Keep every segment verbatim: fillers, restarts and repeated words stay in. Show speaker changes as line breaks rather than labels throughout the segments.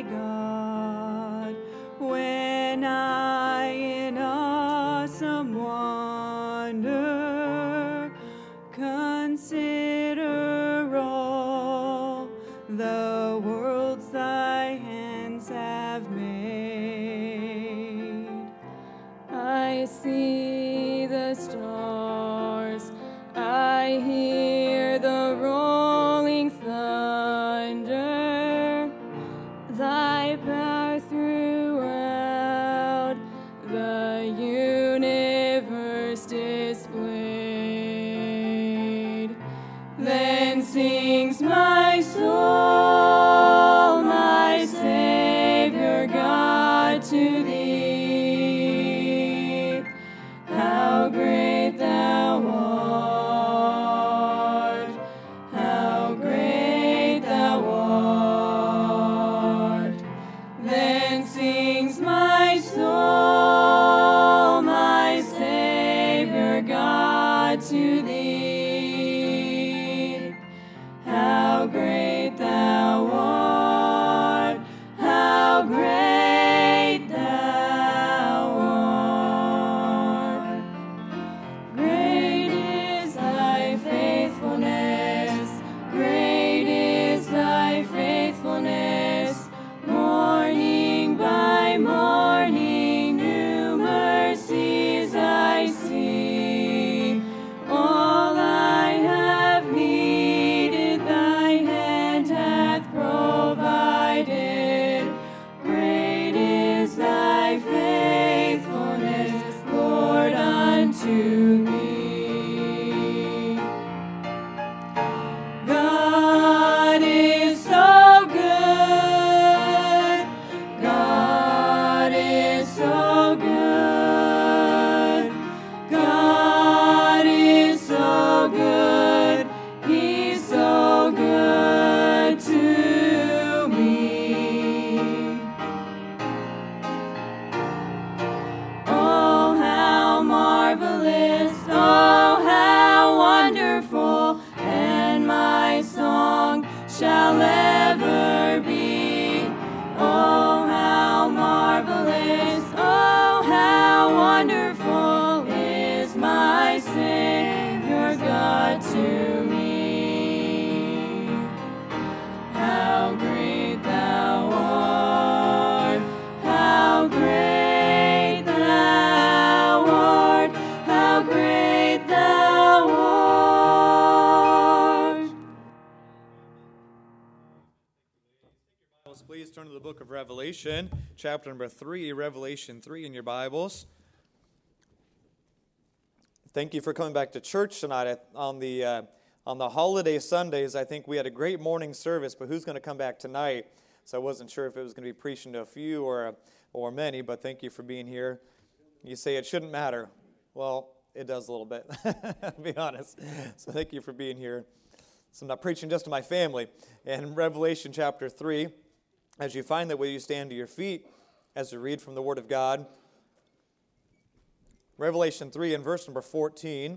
my God, when I in awesome wonder consider all the worlds thy hands have made. I see the stars, I hear the rolling thunder, thy power throughout the universe displayed. Then sings my soul, my Savior God, to thee. How great thou art, how great thou art. Then sings my soul, my Savior God, to thee. How great thou art, how great thou art. Great is thy faithfulness, great is thy faithfulness. Morning by morning, new mercies I see. All I have needed, thy hand hath provided. Great is thy faithfulness, Lord, unto me. God is so good. God is so good. God is so good. He's so good to me. Oh, how marvelous, oh, how wonderful, and my song shall ever be. Oh, how marvelous, oh, how wonderful is my Savior God to me. How great thou art, how great thou art, how great thou art.
Please turn to the book of Revelation, chapter number three, Revelation three in your Bibles. Thank you for coming back to church tonight on the uh, on the holiday Sundays. I think we had a great morning service, but who's going to come back tonight? So I wasn't sure if it was going to be preaching to a few or or many, but thank you for being here. You say it shouldn't matter. Well, it does a little bit, to be honest. So thank you for being here. So I'm not preaching just to my family. In Revelation chapter three, as you find that, will you stand to your feet as we read from the Word of God? Revelation three and verse number fourteen.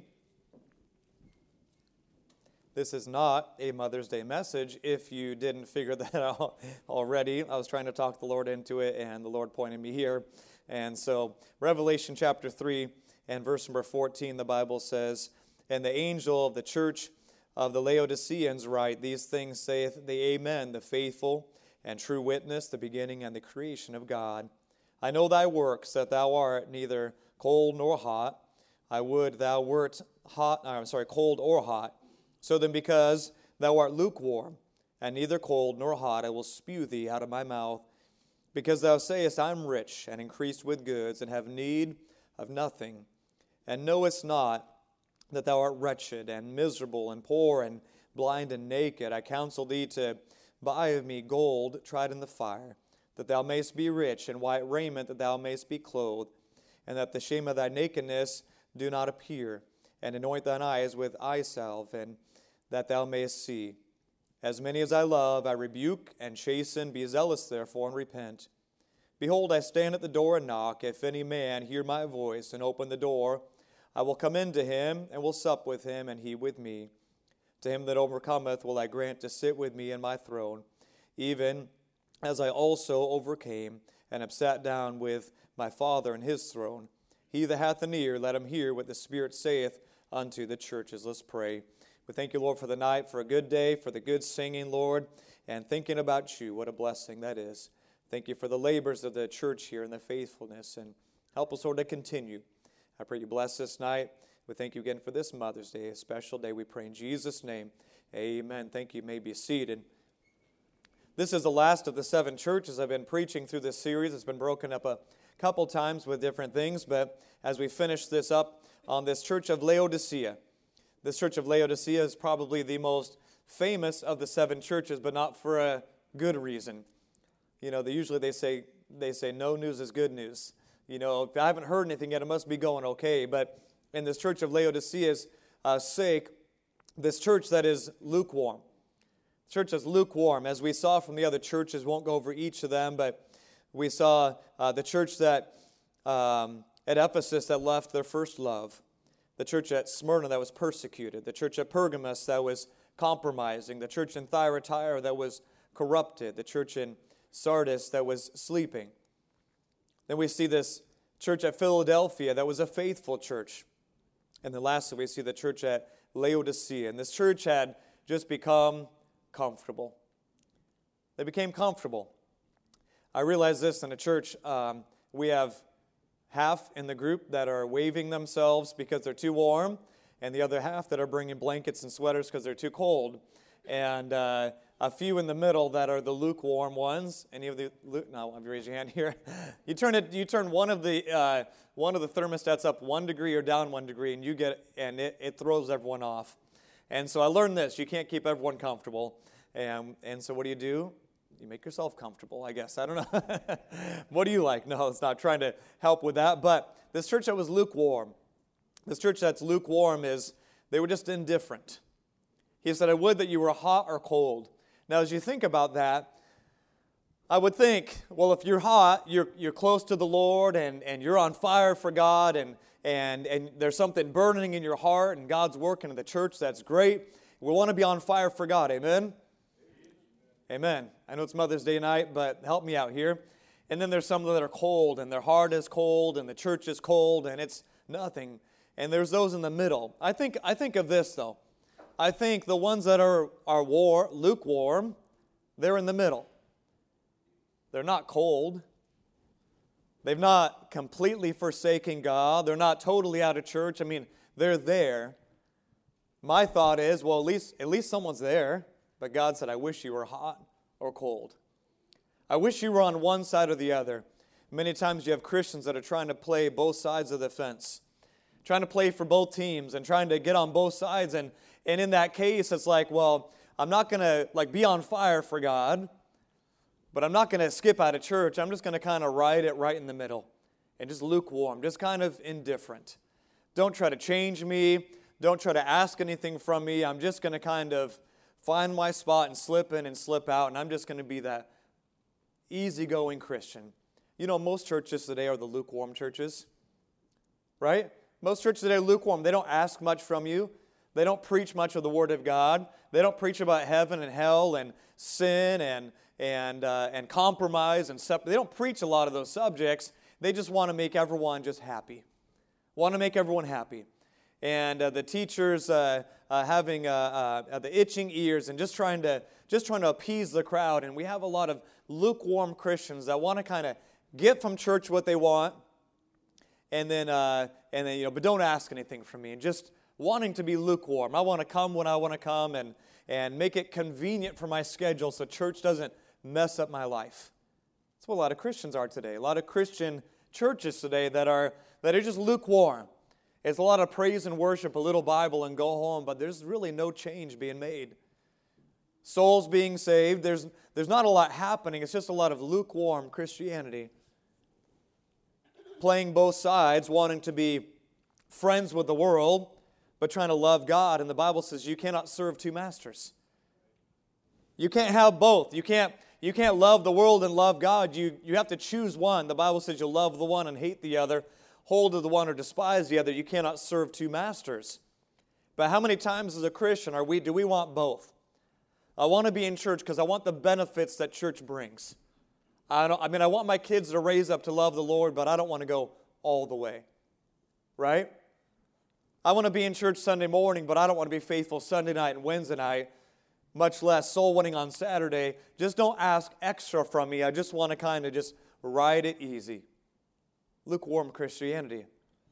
This is not a Mother's Day message, if you didn't figure that out already. I was trying to talk the Lord into it, and the Lord pointed me here. And so, Revelation chapter three and verse number fourteen, the Bible says, "And the angel of the church of the Laodiceans write, These things saith the Amen, the faithful and true witness, the beginning and the creation of God. I know thy works, that thou art neither cold nor hot. I would thou wert hot, I'm sorry, cold or hot. So then, because thou art lukewarm, and neither cold nor hot, I will spew thee out of my mouth. Because thou sayest, I am rich, and increased with goods, and have need of nothing, and knowest not that thou art wretched, and miserable, and poor, and blind, and naked. I counsel thee to buy of me gold tried in the fire, that thou mayst be rich, and white raiment, that thou mayst be clothed, and that the shame of thy nakedness do not appear, and anoint thine eyes with eye salve, and that thou mayest see. As many as I love, I rebuke and chasten. Be zealous, therefore, and repent. Behold, I stand at the door and knock. If any man hear my voice and open the door, I will come in to him, and will sup with him, and he with me. To him that overcometh will I grant to sit with me in my throne, even as I also overcame, and have sat down with my Father in his throne. He that hath an ear, let him hear what the Spirit saith unto the churches. Let's pray. We thank you, Lord, for the night, for a good day, for the good singing, Lord, and thinking about you. What a blessing that is. Thank you for the labors of the church here and the faithfulness, and help us, Lord, to continue. I pray you bless this night. We thank you again for this Mother's Day, a special day. We pray in Jesus' name. Amen. Thank you. You may be seated. This is the last of the seven churches I've been preaching through this series. It's been broken up a couple times with different things, but as we finish this up on this church of Laodicea, this church of Laodicea is probably the most famous of the seven churches, but not for a good reason. You know, they usually they say they say no news is good news. You know, if I haven't heard anything yet, it must be going okay. But in this church of Laodicea's uh, sake, this church that is lukewarm. Church that's lukewarm, as we saw from the other churches, won't go over each of them, but we saw uh, the church that um, at Ephesus that left their first love, the church at Smyrna that was persecuted, the church at Pergamos that was compromising, the church in Thyatira that was corrupted, the church in Sardis that was sleeping. Then we see this church at Philadelphia that was a faithful church. And then lastly, we see the church at Laodicea. And this church had just become comfortable. They became comfortable. I realize this in a church. Um, we have half in the group that are waving themselves because they're too warm, and the other half that are bringing blankets and sweaters because they're too cold. And uh, a few in the middle that are the lukewarm ones. Any of the no, if you raise your hand here, you turn it. You turn one of the uh, one of the thermostats up one degree or down one degree, and you get and it, it throws everyone off. And so I learned this: you can't keep everyone comfortable. And and so what do you do? You make yourself comfortable, I guess. I don't know. What do you like? No, it's not trying to help with that. But this church that was lukewarm, this church that's lukewarm is they were just indifferent. He said, I would that you were hot or cold. Now, as you think about that, I would think, well, if you're hot, you're you're close to the Lord and, and you're on fire for God and, and, and there's something burning in your heart and God's working in the church, that's great. We want to be on fire for God, amen? Amen. I know it's Mother's Day night, but help me out here. And then there's some that are cold and their heart is cold and the church is cold and it's nothing. And there's those in the middle. I think I think of this, though. I think the ones that are, are war, lukewarm, they're in the middle. They're not cold. They've not completely forsaken God. They're not totally out of church. I mean, they're there. My thought is, well, at least at least someone's there. But God said, I wish you were hot or cold. I wish you were on one side or the other. Many times you have Christians that are trying to play both sides of the fence, trying to play for both teams and trying to get on both sides. And, and in that case, it's like, well, I'm not going to like be on fire for God, but I'm not going to skip out of church. I'm just going to kind of ride it right in the middle and just lukewarm, just kind of indifferent. Don't try to change me. Don't try to ask anything from me. I'm just going to kind of find my spot and slip in and slip out, and I'm just going to be that easygoing Christian. You know, most churches today are the lukewarm churches, right? Most churches today are lukewarm. They don't ask much from you. They don't preach much of the Word of God. They don't preach about heaven and hell and sin and and uh, and compromise and stuff. They don't preach a lot of those subjects. They just want to make everyone just happy. Want to make everyone happy. And uh, the teachers uh, uh, having uh, uh, the itching ears and just trying to just trying to appease the crowd. And we have a lot of lukewarm Christians that want to kind of get from church what they want, and then uh, and then you know, but don't ask anything from me. And just wanting to be lukewarm. I want to come when I want to come, and and make it convenient for my schedule so church doesn't mess up my life. That's what a lot of Christians are today. A lot of Christian churches today that are that are just lukewarm. It's a lot of praise and worship, a little Bible, and go home, but there's really no change being made. Souls being saved, there's, there's not a lot happening. It's just a lot of lukewarm Christianity. Playing both sides, wanting to be friends with the world, but trying to love God. And the Bible says you cannot serve two masters. You can't have both. You can't, you can't love the world and love God. You, you have to choose one. The Bible says you'll love the one and hate the other. Hold of the one or despise the other. You cannot serve two masters. But how many times as a Christian are we? Do we want both? I want to be in church because I want the benefits that church brings. I don't, I mean, I want my kids to raise up to love the Lord, but I don't want to go all the way. Right? I want to be in church Sunday morning, but I don't want to be faithful Sunday night and Wednesday night, much less soul winning on Saturday. Just don't ask extra from me. I just want to kind of just ride it easy. Lukewarm Christianity.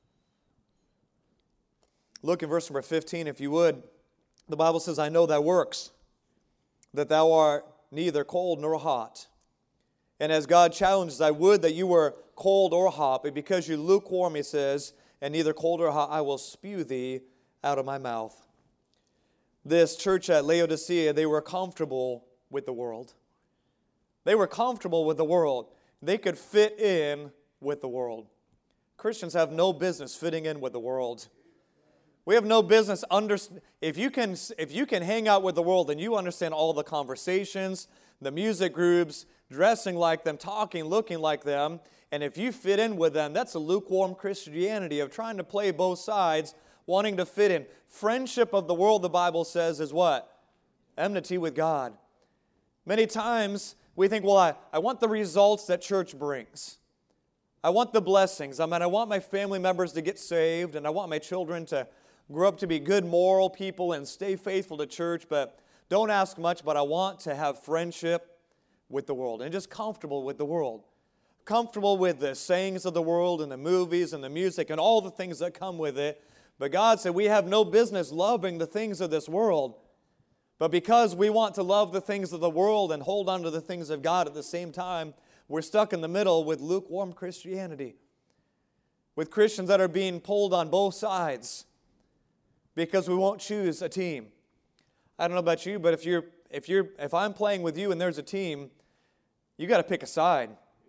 Look in verse number fifteen, if you would. The Bible says, I know thy works, that thou art neither cold nor hot. And as God challenges, I would that you were cold or hot, but because you lukewarm, he says, and neither cold or hot, I will spew thee out of my mouth. This church at Laodicea, they were comfortable with the world. They were comfortable with the world. They could fit in with the world. Christians have no business fitting in with the world. We have no business under, if you can if you can hang out with the world and you understand all the conversations, the music groups, dressing like them, talking, looking like them, and if you fit in with them, that's a lukewarm Christianity of trying to play both sides, wanting to fit in. Friendship of the world, the Bible says, is what? Enmity with God. Many times we think, well, I, I want the results that church brings. I want the blessings. I mean, I want my family members to get saved, and I want my children to grow up to be good moral people and stay faithful to church, but don't ask much, but I want to have friendship with the world and just comfortable with the world. Comfortable with the sayings of the world and the movies and the music and all the things that come with it. But God said we have no business loving the things of this world. But because we want to love the things of the world and hold on to the things of God at the same time, we're stuck in the middle with lukewarm Christianity. With Christians that are being pulled on both sides because we won't choose a team. I don't know about you, but if you're if you're if I'm playing with you and there's a team, you got to pick a side.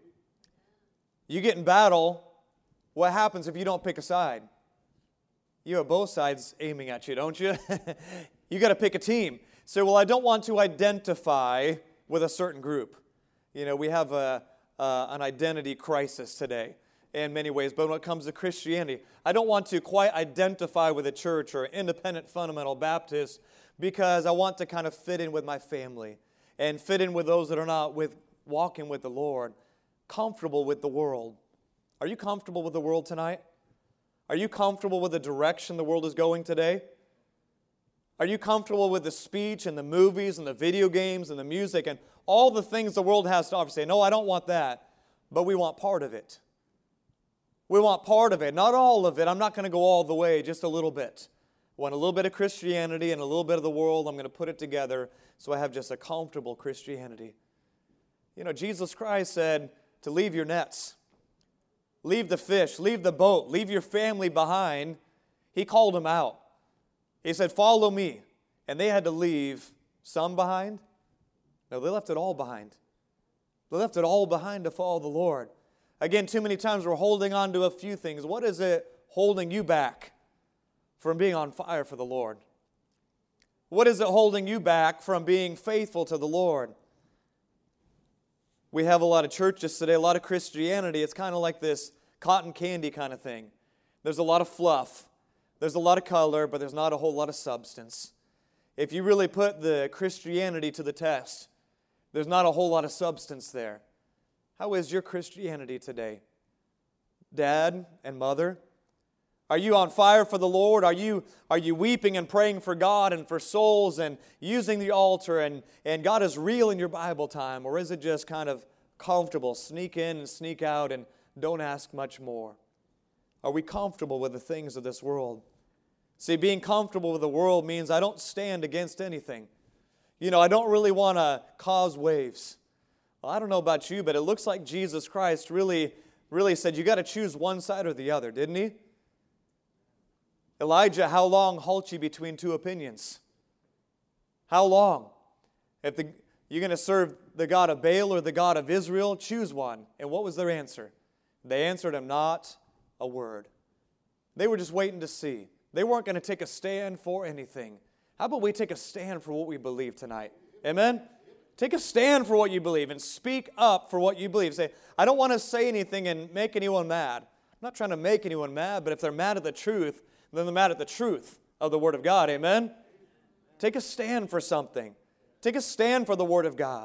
You get in battle, what happens if you don't pick a side? You have both sides aiming at you, don't you? You got to pick a team. So, well, I don't want to identify with a certain group. You know, we have a, uh, an identity crisis today in many ways, but when it comes to Christianity, I don't want to quite identify with a church or independent fundamental Baptist because I want to kind of fit in with my family and fit in with those that are not with walking with the Lord, comfortable with the world. Are you comfortable with the world tonight? Are you comfortable with the direction the world is going today? Are you comfortable with the speech and the movies and the video games and the music and all the things the world has to offer? Say, no, I don't want that, but we want part of it. We want part of it, not all of it. I'm not going to go all the way, just a little bit. I want a little bit of Christianity and a little bit of the world. I'm going to put it together so I have just a comfortable Christianity. You know, Jesus Christ said to leave your nets, leave the fish, leave the boat, leave your family behind. He called them out. He said, follow me. And they had to leave some behind. No, they left it all behind. They left it all behind to follow the Lord. Again, too many times we're holding on to a few things. What is it holding you back from being on fire for the Lord? What is it holding you back from being faithful to the Lord? We have a lot of churches today, a lot of Christianity. It's kind of like this cotton candy kind of thing. There's a lot of fluff. There's a lot of color, but there's not a whole lot of substance. If you really put the Christianity to the test, there's not a whole lot of substance there. How is your Christianity today? Dad and mother? Are you on fire for the Lord? Are you, are you weeping and praying for God and for souls and using the altar and, and God is real in your Bible time? Or is it just kind of comfortable, sneak in and sneak out and don't ask much more? Are we comfortable with the things of this world? See, being comfortable with the world means I don't stand against anything. You know, I don't really want to cause waves. Well, I don't know about you, but it looks like Jesus Christ really, really said you got to choose one side or the other, didn't he? Elijah, how long halt ye between two opinions? How long? If the, you're going to serve the God of Baal or the God of Israel, choose one. And what was their answer? They answered him not a word. They were just waiting to see. They weren't going to take a stand for anything. How about we take a stand for what we believe tonight? Amen? Take a stand for what you believe and speak up for what you believe. Say, I don't want to say anything and make anyone mad. I'm not trying to make anyone mad, but if they're mad at the truth, then they're mad at the truth of the Word of God. Amen? Take a stand for something. Take a stand for the Word of God.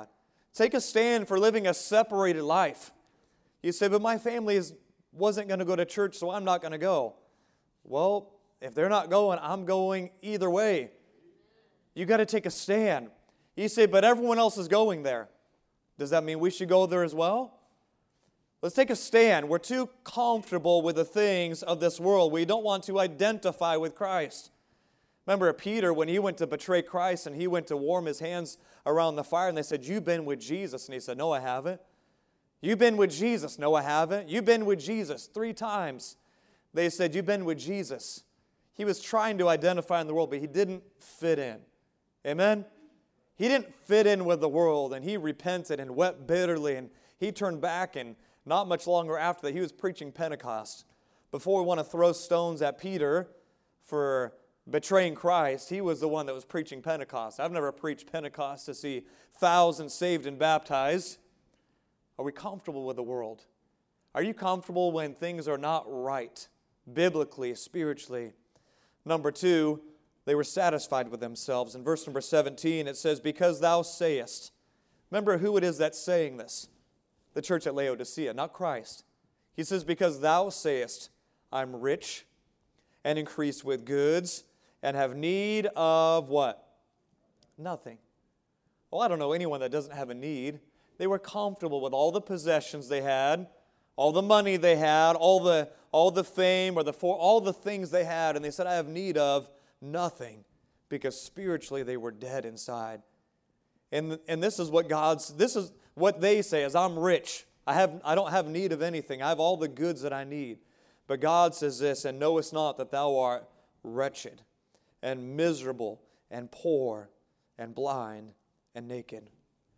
Take a stand for living a separated life. You say, but my family is, wasn't going to go to church, so I'm not going to go. Well, if they're not going, I'm going either way. You got to take a stand. You say, but everyone else is going there. Does that mean we should go there as well? Let's take a stand. We're too comfortable with the things of this world. We don't want to identify with Christ. Remember Peter, when he went to betray Christ and he went to warm his hands around the fire, and they said, you've been with Jesus. And he said, no, I haven't. You've been with Jesus. No, I haven't. You've been with Jesus three times. They said, you've been with Jesus. He was trying to identify in the world, but he didn't fit in. Amen? He didn't fit in with the world, and he repented and wept bitterly, and he turned back, and not much longer after that, he was preaching Pentecost. Before we want to throw stones at Peter for betraying Christ, he was the one that was preaching Pentecost. I've never preached Pentecost to see thousands saved and baptized. Are we comfortable with the world? Are you comfortable when things are not right, biblically, spiritually? Number two, they were satisfied with themselves. In verse number seventeen, it says, because thou sayest. Remember who it is that's saying this. The church at Laodicea, not Christ. He says, because thou sayest, I'm rich and increased with goods and have need of what? Nothing. Well, I don't know anyone that doesn't have a need. They were comfortable with all the possessions they had, all the money they had, all the all the fame or the for all the things they had, and they said, I have need of nothing, because spiritually they were dead inside. And and this is what God's this is what they say is, I'm rich. I have I don't have need of anything. I have all the goods that I need. But God says this, and knowest not that thou art wretched and miserable and poor and blind and naked.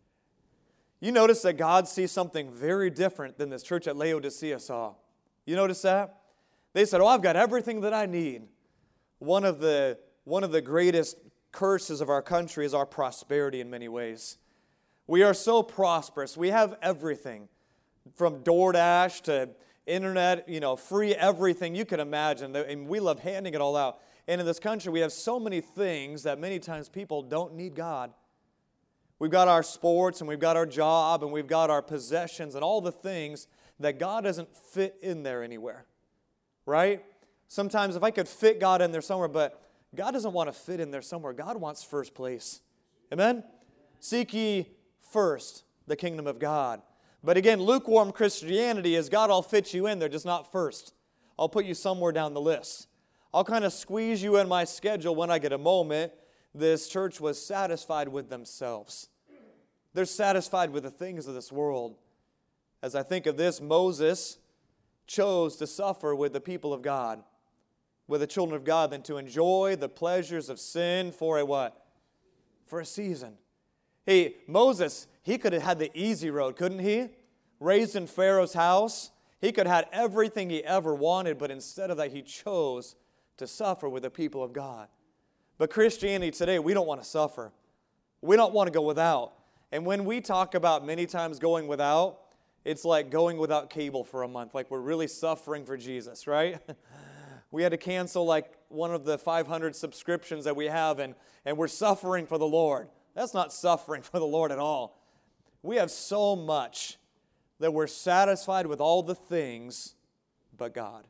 You notice that God sees something very different than this church at Laodicea saw. You notice that? They said, oh, I've got everything that I need. One of the, one of the greatest curses of our country is our prosperity in many ways. We are so prosperous. We have everything, from DoorDash to internet, you know, free everything you can imagine. And we love handing it all out. And in this country, we have so many things that many times people don't need God. We've got our sports, and we've got our job, and we've got our possessions, and all the things that God doesn't fit in there anywhere, right? Sometimes if I could fit God in there somewhere, but God doesn't want to fit in there somewhere. God wants first place. Amen? Seek ye first the kingdom of God. But again, lukewarm Christianity is God, I'll fit you in there, just not first. I'll put you somewhere down the list. I'll kind of squeeze you in my schedule when I get a moment. This church was satisfied with themselves. They're satisfied with the things of this world. As I think of this, Moses chose to suffer with the people of God, with the children of God, than to enjoy the pleasures of sin for a what? For a season. Hey, Moses, he could have had the easy road, couldn't he? Raised in Pharaoh's house. He could have had everything he ever wanted, but instead of that, he chose to suffer with the people of God. But Christianity today, we don't want to suffer. We don't want to go without. And when we talk about many times going without, it's like going without cable for a month, like we're really suffering for Jesus, right? We had to cancel like one of the five hundred subscriptions that we have, and, and we're suffering for the Lord. That's not suffering for the Lord at all. We have so much that we're satisfied with all the things but God.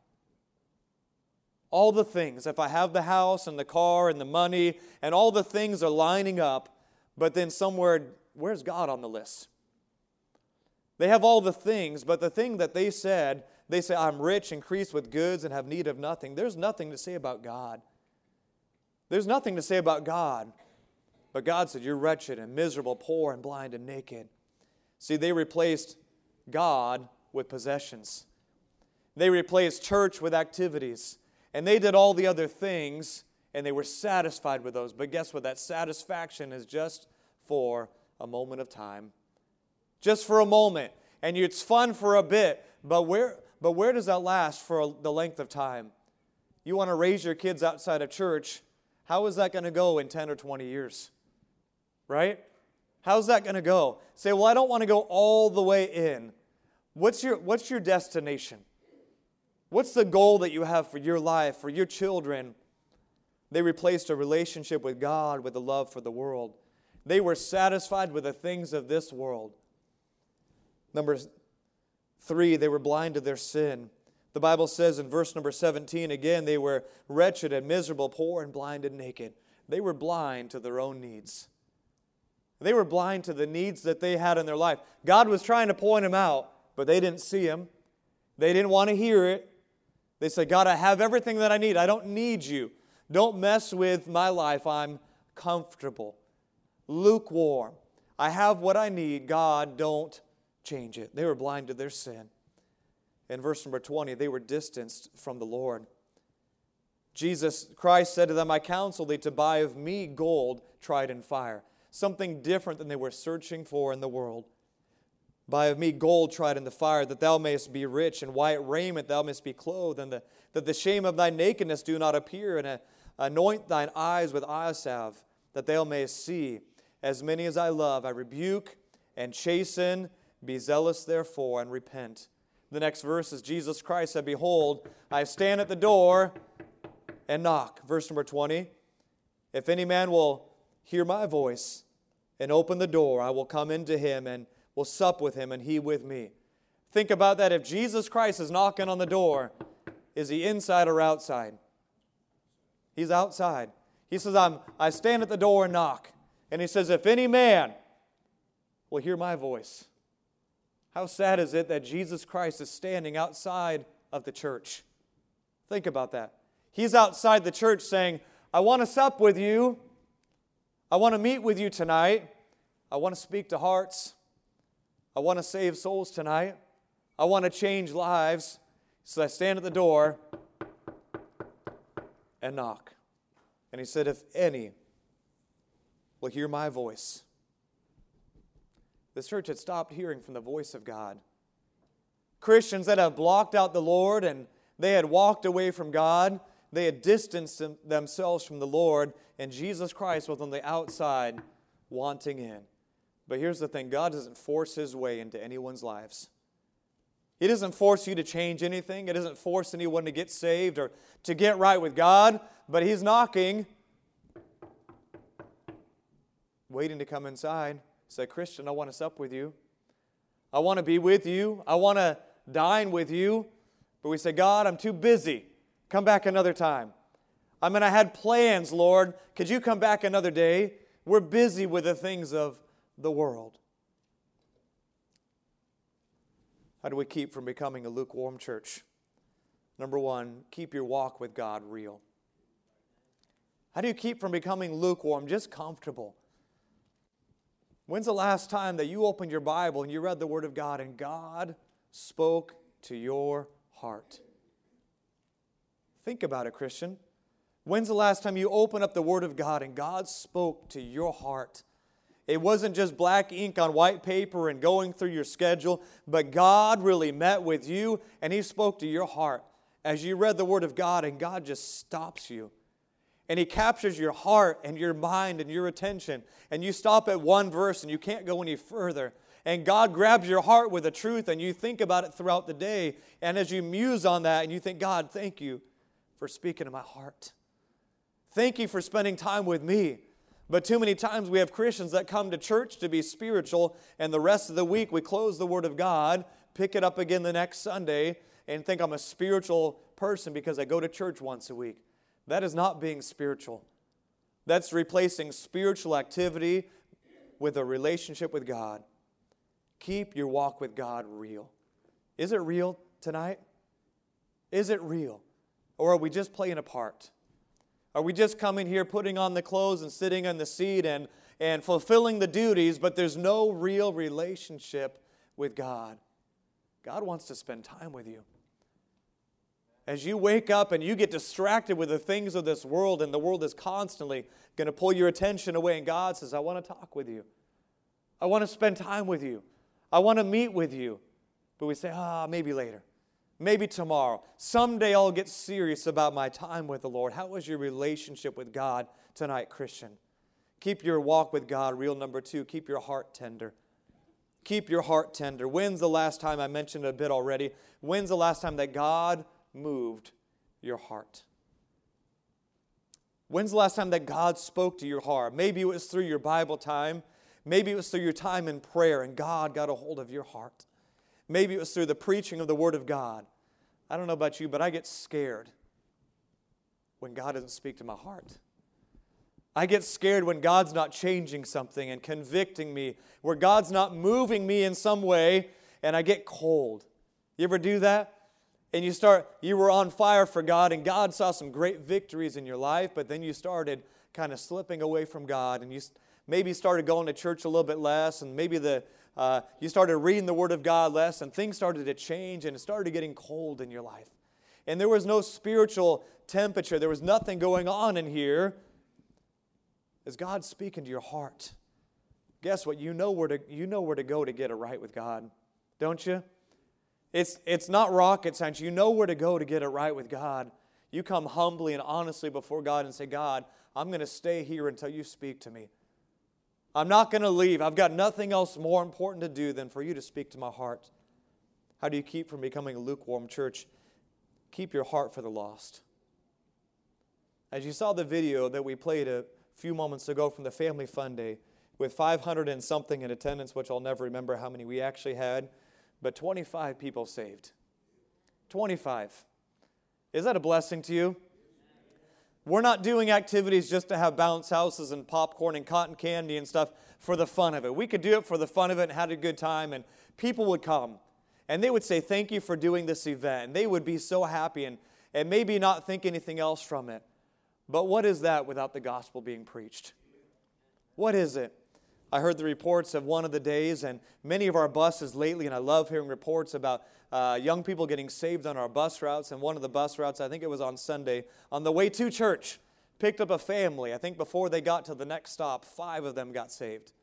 All the things. If I have the house and the car and the money and all the things are lining up, but then somewhere, where's God on the list? They have all the things, but the thing that they said, they say, I'm rich, increased with goods, and have need of nothing. There's nothing to say about God. There's nothing to say about God. But God said, you're wretched and miserable, poor and blind and naked. See, they replaced God with possessions. They replaced church with activities. And they did all the other things, and they were satisfied with those. But guess what? That satisfaction is just for a moment of time. Just for a moment. And it's fun for a bit, but where, but where does that last for the length of time? You want to raise your kids outside of church, how is that going to go in ten or twenty years? Right? How's that going to go? Say, well, I don't want to go all the way in. What's your, what's your destination? What's the goal that you have for your life, for your children? They replaced a relationship with God with a love for the world. They were satisfied with the things of this world. Number three, they were blind to their sin. The Bible says in verse number seventeen, again, they were wretched and miserable, poor and blind and naked. They were blind to their own needs. They were blind to the needs that they had in their life. God was trying to point them out, but they didn't see Him. They didn't want to hear it. They said, God, I have everything that I need. I don't need you. Don't mess with my life. I'm comfortable, lukewarm. I have what I need. God, don't change it. They were blind to their sin. In verse number twenty, they were distanced from the Lord. Jesus Christ said to them, I counsel thee to buy of me gold tried in fire. Something different than they were searching for in the world. Buy of me gold tried in the fire, that thou mayest be rich, and white raiment thou mayest be clothed, and the, that the shame of thy nakedness do not appear, and uh, anoint thine eyes with eye salve, that thou mayest see. As many as I love, I rebuke and chasten. Be zealous therefore, and repent. The next verse is Jesus Christ said, behold, I stand at the door and knock. Verse number twenty, if any man will hear my voice and open the door, I will come into him and will sup with him and he with me. Think about that. If Jesus Christ is knocking on the door, is he inside or outside? He's outside. He says, I'm, I stand at the door and knock. And he says, if any man will hear my voice. How sad is it that Jesus Christ is standing outside of the church? Think about that. He's outside the church saying, I want to sup with you. I want to meet with you tonight. I want to speak to hearts. I want to save souls tonight. I want to change lives. So I stand at the door and knock. And he said, if any will hear my voice. This church had stopped hearing from the voice of God. Christians that have blocked out the Lord and they had walked away from God. They had distanced them, themselves from the Lord, and Jesus Christ was on the outside wanting in. But here's the thing, God doesn't force His way into anyone's lives. He doesn't force you to change anything. He doesn't force anyone to get saved or to get right with God, but He's knocking, waiting to come inside. Say, Christian, I want to sup with you. I want to be with you. I want to dine with you. But we say, God, I'm too busy. Come back another time. I mean, I had plans, Lord. Could you come back another day? We're busy with the things of the world. How do we keep from becoming a lukewarm church? Number one, keep your walk with God real. How do you keep from becoming lukewarm, just comfortable? When's the last time that you opened your Bible and you read the Word of God and God spoke to your heart? Think about it, Christian. When's the last time you opened up the Word of God and God spoke to your heart? It wasn't just black ink on white paper and going through your schedule, but God really met with you and He spoke to your heart as you read the Word of God, and God just stops you. And He captures your heart and your mind and your attention. And you stop at one verse and you can't go any further. And God grabs your heart with the truth and you think about it throughout the day. And as you muse on that and you think, God, thank you for speaking to my heart. Thank you for spending time with me. But too many times we have Christians that come to church to be spiritual, and the rest of the week we close the Word of God, pick it up again the next Sunday, and think I'm a spiritual person because I go to church once a week. That is not being spiritual. That's replacing spiritual activity with a relationship with God. Keep your walk with God real. Is it real tonight? Is it real? Or are we just playing a part? Are we just coming here, putting on the clothes and sitting in the seat and, and fulfilling the duties, but there's no real relationship with God? God wants to spend time with you. As you wake up and you get distracted with the things of this world, and the world is constantly going to pull your attention away, and God says, I want to talk with you. I want to spend time with you. I want to meet with you. But we say, ah, maybe later. Maybe tomorrow. Someday I'll get serious about my time with the Lord. How is your relationship with God tonight, Christian? Keep your walk with God real. Number two, keep your heart tender. Keep your heart tender. When's the last time, I mentioned it a bit already, when's the last time that God moved your heart? When's the last time that God spoke to your heart? Maybe it was through your Bible time. Maybe it was through your time in prayer and God got a hold of your heart. Maybe it was through the preaching of the Word of God. I don't know about you, but I get scared when God doesn't speak to my heart. I get scared when God's not changing something and convicting me, where God's not moving me in some way, and I get cold. You ever do that? And you start, you were on fire for God, and God saw some great victories in your life, but then you started kind of slipping away from God, and you maybe started going to church a little bit less, and maybe the uh, you started reading the Word of God less, and things started to change, and it started getting cold in your life. And there was no spiritual temperature. There was nothing going on in here. Is God speaking to your heart? Guess what? You know where to, you know where to go to get it right with God, don't you? It's, it's not rocket science. You know where to go to get it right with God. You come humbly and honestly before God and say, God, I'm going to stay here until you speak to me. I'm not going to leave. I've got nothing else more important to do than for you to speak to my heart. How do you keep from becoming a lukewarm church? Keep your heart for the lost. As you saw the video that we played a few moments ago from the Family Fun Day, with five hundred and something in attendance, which I'll never remember how many we actually had, but twenty-five people saved. twenty-five. Is that a blessing to you? We're not doing activities just to have bounce houses and popcorn and cotton candy and stuff for the fun of it. We could do it for the fun of it and had a good time, and people would come. And they would say, thank you for doing this event. And they would be so happy and, and maybe not think anything else from it. But what is that without the gospel being preached? What is it? I heard the reports of one of the days, and many of our buses lately, and I love hearing reports about uh, young people getting saved on our bus routes. And one of the bus routes, I think it was on Sunday, on the way to church, picked up a family. I think before they got to the next stop, five of them got saved.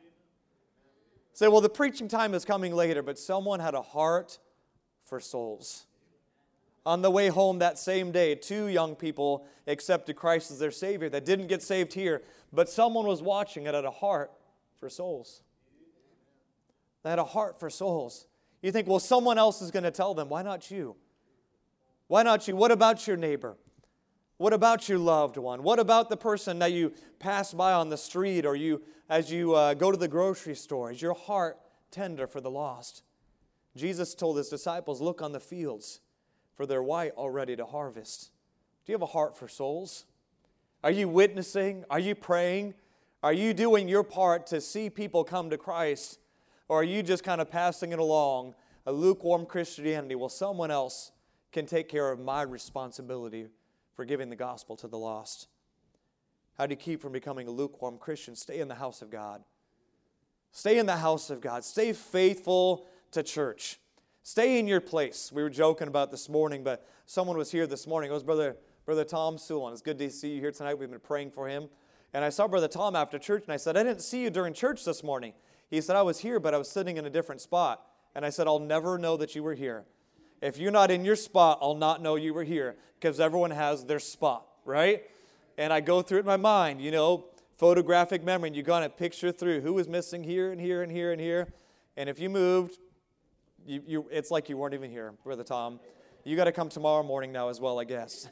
Say, well, the preaching time is coming later, but someone had a heart for souls. On the way home that same day, two young people accepted Christ as their Savior that didn't get saved here, but someone was watching it at a heart for souls. They had a heart for souls. You think, well, someone else is going to tell them. Why not you? Why not you? What about your neighbor? What about your loved one? What about the person that you pass by on the street or you as you uh, go to the grocery store? Is your heart tender for the lost? Jesus told his disciples, look on the fields, for they're white already to harvest. Do you have a heart for souls? Are you witnessing? Are you praying? Are you doing your part to see people come to Christ? Or are you just kind of passing it along, a lukewarm Christianity? Well, someone else can take care of my responsibility for giving the gospel to the lost. How do you keep from becoming a lukewarm Christian? Stay in the house of God. Stay in the house of God. Stay faithful to church. Stay in your place. We were joking about this morning, but someone was here this morning. It was Brother, Brother Tom Suwan. It's good to see you here tonight. We've been praying for him. And I saw Brother Tom after church, and I said, I didn't see you during church this morning. He said, I was here, but I was sitting in a different spot. And I said, I'll never know that you were here. If you're not in your spot, I'll not know you were here, because everyone has their spot, right? And I go through it in my mind, you know, photographic memory, and you kind of picture through who was missing here and here and here and here. And if you moved, you, you it's like you weren't even here, Brother Tom. You got to come tomorrow morning now as well, I guess.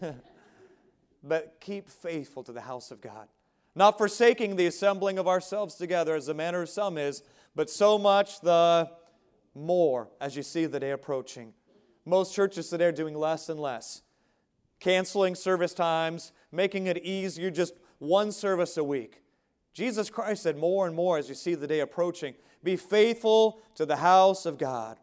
But keep faithful to the house of God. Not forsaking the assembling of ourselves together as the manner of some is, but so much the more as you see the day approaching. Most churches today are doing less and less. Canceling service times, making it easier, just one service a week. Jesus Christ said more and more as you see the day approaching, be faithful to the house of God.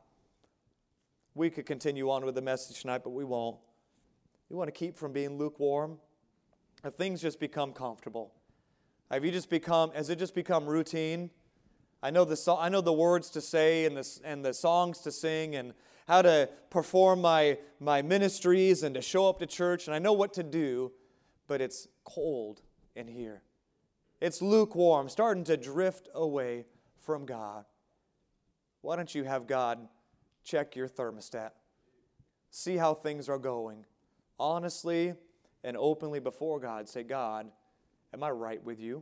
We could continue on with the message tonight, but we won't. We want to keep from being lukewarm. If things just become comfortable. Have you just become, has it just become routine? I know the so, I know the words to say and the, and the songs to sing and how to perform my, my ministries and to show up to church, and I know what to do, but it's cold in here. It's lukewarm, starting to drift away from God. Why don't you have God check your thermostat? See how things are going. Honestly and openly before God, say, God, am I right with you?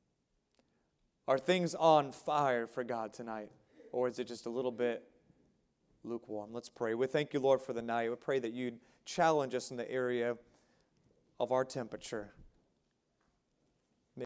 Are things on fire for God tonight? Or is it just a little bit lukewarm? Let's pray. We thank you, Lord, for the night. We pray that you'd challenge us in the area of our temperature.